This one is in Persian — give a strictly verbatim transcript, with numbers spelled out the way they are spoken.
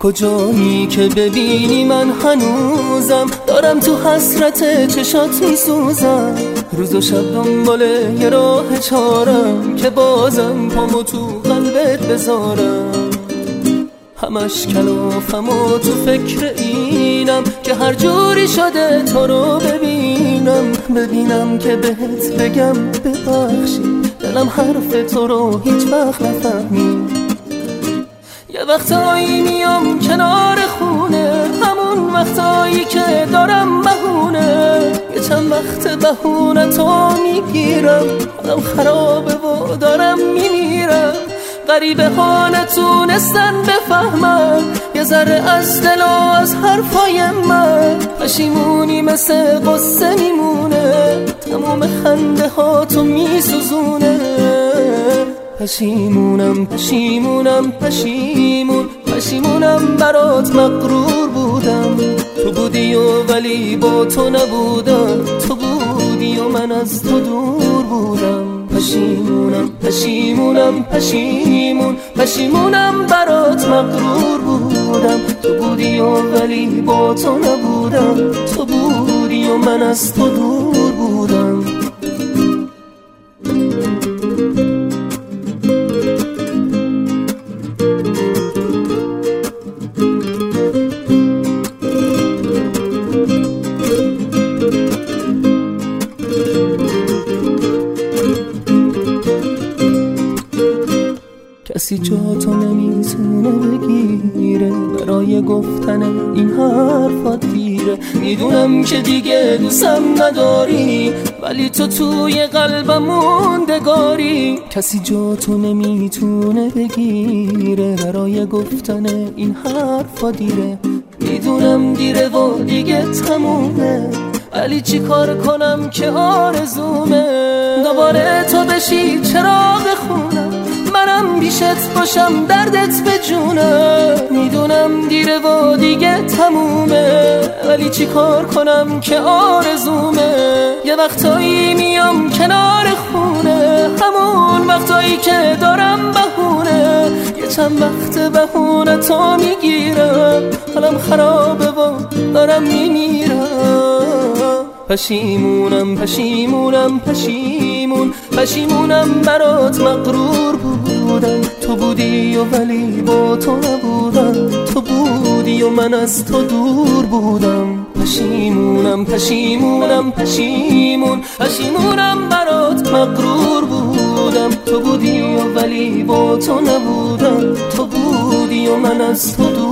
کجایی که ببینی من هنوزم دارم تو حسرت چشات میسوزم. روز و شب دنبال یه راه چارم که بازم پامو تو قلبت بذارم. همش کلافم و تو فکر اینم که هر جوری شده تو رو ببینم. ببینم که بهت بگم ببخشی، دلم حرف تو رو هیچ وقت نفهمید. یه وقتایی میام کنار خونه، همون وقتایی که دارم بهونه. یه چند وقت بهونه تو میگیرم، حالم خرابه و دارم میمیرم. غریبه ها نتونستن بفهمم یه ذره از دل و از حرفای من. پشیمونی مثل قصه میمونه، تموم خنده ها تو میسوزونه. پشیمونم پشیمونم پشیمون پشیمونم برات مغرور بودم. تو بودی و ولی با تو نبودم، تو بودی و من از تو دور بودم. پشیمونم پشیمونم پشیمون پشیمونم برات مغرور بودم. تو بودی و ولی با تو نبودم، تو بودی و من از تو دور بودم. کسی جا تو نمیتونه بگیره، برای گفتن این حرفات دیره. میدونم که دیگه دوستم نداری، ولی تو توی قلبم موندگاری. کسی جا تو نمیتونه بگیره، برای گفتن این حرفات دیره. میدونم دیره و دیگه تمومه، ولی چی کار کنم که آرزومه دوباره تو بشی چراغ خونم، منم بیشت باشم دردت به جونم. میدونم دیره و دیگه تمومه، ولی چی کار کنم که آرزومه. یه وقتایی میام کنار خونه، همون وقتایی که دارم بهونه. یه چند وقت بهونه تو میگیرم، حالم خرابه و دارم میمیرم. پشیمونم پشیمونم پشیمون پشیمونم برات مغرور بودم. تو بودی و ولی با تو نبودم، تو بودی و من از تو دور بودم. پشیمونم پشیمونم پشیمون پشیمونم برات مغرور بودم. تو بودی و ولی با تو نبودم، تو بودی و من از تو دور